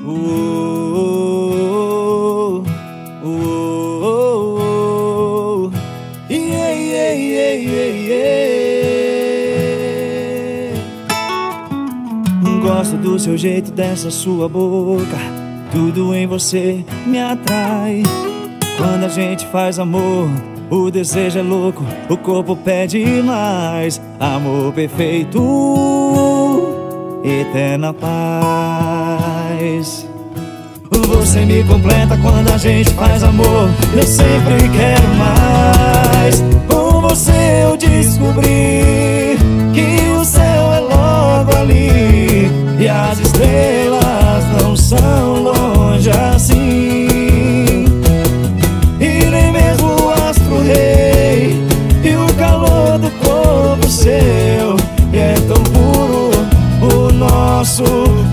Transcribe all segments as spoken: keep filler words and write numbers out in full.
Oh, oh, oh, oh. Yeah, yeah, yeah, yeah, yeah. Gosto do seu jeito, dessa sua boca. Tudo em você me atrai. Quando a gente faz amor, o desejo é louco, o corpo pede mais. Amor perfeito, eterna paz. Você me completa quando a gente faz amor. Eu sempre quero mais. Com você eu descobri que o céu é logo ali e as estrelas não são longe assim. E nem mesmo o astro rei e o calor do corpo seu. E é tão puro o nosso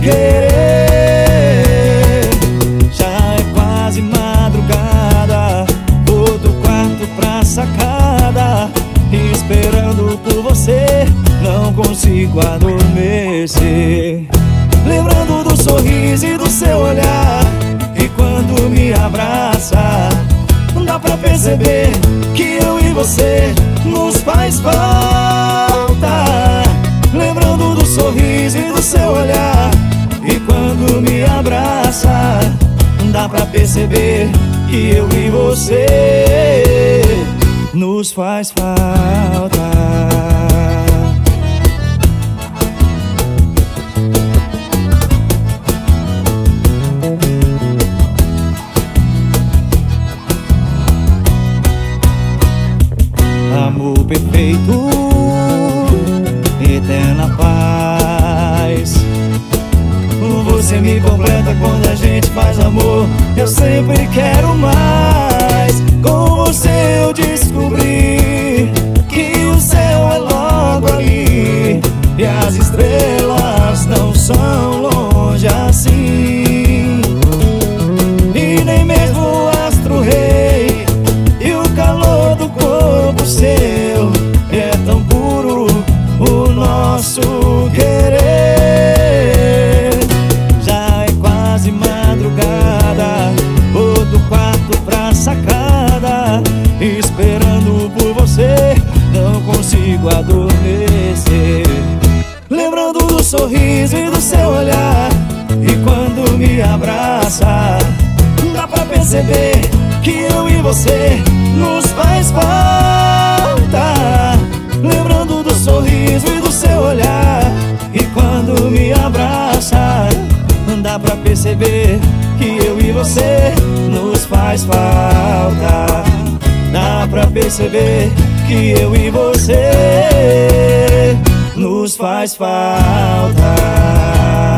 querer. Já é quase madrugada, vou do quarto pra sacada, esperando por você, não consigo adormecer. Lembrando do sorriso e do seu olhar, e quando me abraça, dá pra perceber que eu e você nos faz falta. Lembrando do sorriso e do seu olhar, e quando me abraça, dá pra perceber que eu e você nos faz falta. Amor perfeito, eterna paz. Você me completa quando a gente faz amor. Eu sempre quero mais. Com você eu descobri que o céu é logo ali e as estrelas não são longe assim. E nem mesmo o astro rei e o calor do corpo seu. É tão puro o nosso querer. Já é quase madrugada, vou do quarto pra sacada, esperando por você, não consigo adormecer. Lembrando do sorriso e do seu olhar, e quando me abraça, dá pra perceber que eu e você nos faz falta. Lembrando do sorriso e do seu olhar, e quando me abraça, dá pra perceber que eu e você nos faz falta. Dá pra perceber que eu e você nos faz falta.